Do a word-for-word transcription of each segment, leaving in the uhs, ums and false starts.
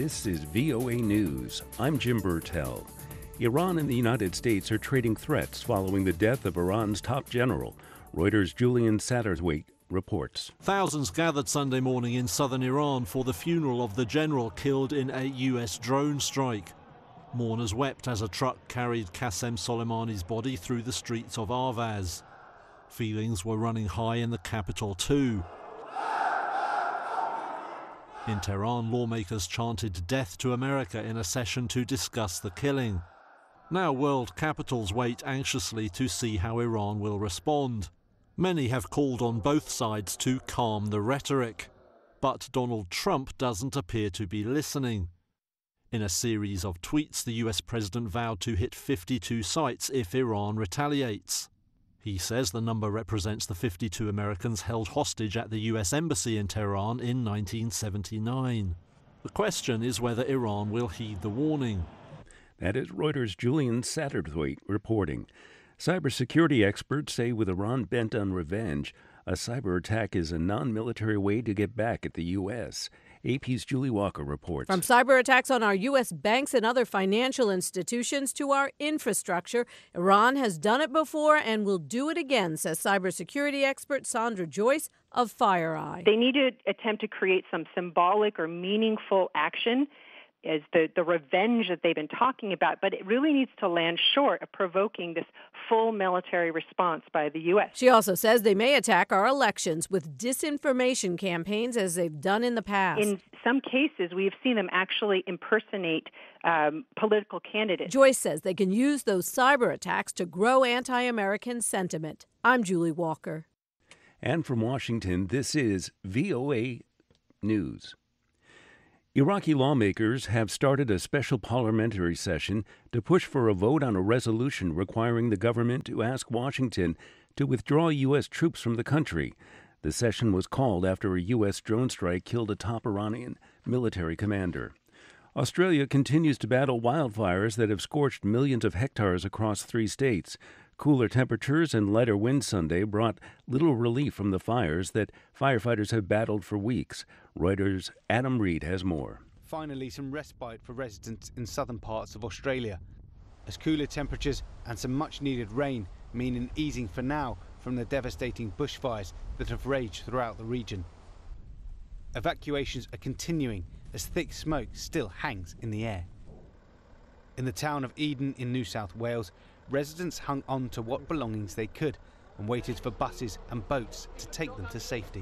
This is V O A News. I'm Jim Burtell. Iran and the United States are trading threats following the death of Iran's top general. Reuters' Julian Satterthwaite reports. Thousands gathered Sunday morning in southern Iran for the funeral of the general killed in a U S drone strike. Mourners wept as a truck carried Qasem Soleimani's body through the streets of Ahvaz. Feelings were running high in the capital too. In Tehran, lawmakers chanted death to America in a session to discuss the killing. Now world capitals wait anxiously to see how Iran will respond. Many have called on both sides to calm the rhetoric. But Donald Trump doesn't appear to be listening. In a series of tweets, the U S president vowed to hit fifty-two sites if Iran retaliates. He says the number represents the fifty-two Americans held hostage at the U S embassy in Tehran in nineteen seventy-nine. The question is whether Iran will heed the warning. That is Reuters' Julian Satterthwaite reporting. Cybersecurity experts say with Iran bent on revenge, a cyber attack is a non-military way to get back at the U S. A P's Julie Walker reports. From cyber attacks on our U S banks and other financial institutions to our infrastructure, Iran has done it before and will do it again, says cybersecurity expert Sandra Joyce of FireEye. They need to attempt to create some symbolic or meaningful action as the, the revenge that they've been talking about, but it really needs to land short of provoking this full military response by the U S. She also says they may attack our elections with disinformation campaigns as they've done in the past. In some cases, we have seen them actually impersonate um, political candidates. Joyce says they can use those cyber attacks to grow anti-American sentiment. I'm Julie Walker. And from Washington, this is V O A News. Iraqi lawmakers have started a special parliamentary session to push for a vote on a resolution requiring the government to ask Washington to withdraw U S troops from the country. The session was called after a U S drone strike killed a top Iranian military commander. Australia continues to battle wildfires that have scorched millions of hectares across three states. Cooler temperatures and lighter winds Sunday brought little relief from the fires that firefighters have battled for weeks. Reuters' Adam Reed has more. Finally, some respite for residents in southern parts of Australia, as cooler temperatures and some much-needed rain mean an easing for now from the devastating bushfires that have raged throughout the region. Evacuations are continuing as thick smoke still hangs in the air. In the town of Eden in New South Wales, residents hung on to what belongings they could and waited for buses and boats to take them to safety.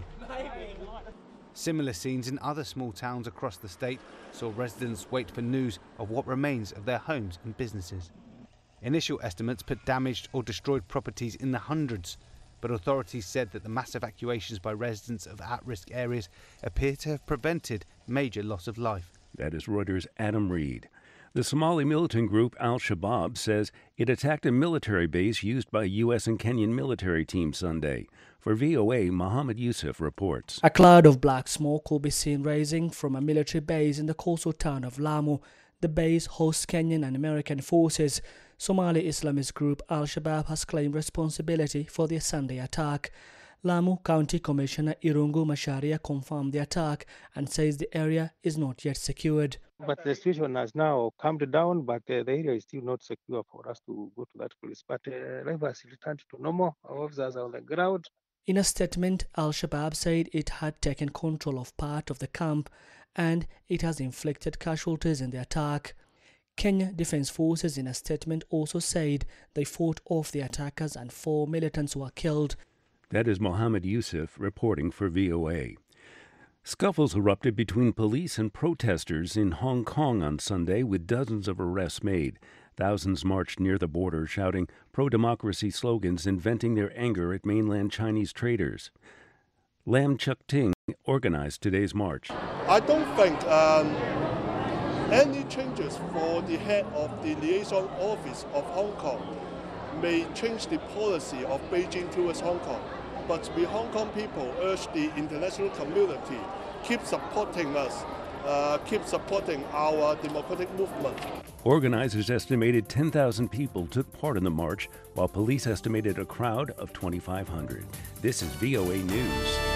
Similar scenes in other small towns across the state saw residents wait for news of what remains of their homes and businesses. Initial estimates put damaged or destroyed properties in the hundreds, but authorities said that the mass evacuations by residents of at-risk areas appear to have prevented major loss of life. That is Reuters' Adam Reed. The Somali militant group Al-Shabaab says it attacked a military base used by U S and Kenyan military teams Sunday. For V O A, Mohammed Yusuf reports. A cloud of black smoke will be seen rising from a military base in the coastal town of Lamu. The base hosts Kenyan and American forces. Somali Islamist group Al-Shabaab has claimed responsibility for the Sunday attack. Lamu County Commissioner Irungu Macharia confirmed the attack and says the area is not yet secured. But the situation has now calmed down, but uh, the area is still not secure for us to go to that place. But uh, life has returned to normal. Our officers are on the ground. In a statement, Al-Shabaab said it had taken control of part of the camp and it has inflicted casualties in the attack. Kenya Defense Forces in a statement also said they fought off the attackers and four militants were killed. That is Mohammed Yusuf reporting for V O A. Scuffles erupted between police and protesters in Hong Kong on Sunday, with dozens of arrests made. Thousands marched near the border shouting pro-democracy slogans and venting their anger at mainland Chinese traders. Lam Chuk Ting organized today's march. I don't think um, any changes for the head of the liaison office of Hong Kong may change the policy of Beijing towards Hong Kong. But we Hong Kong people urge the international community keep supporting us, uh, keep supporting our democratic movement. Organizers estimated ten thousand people took part in the march, while police estimated a crowd of twenty-five hundred. This is V O A News.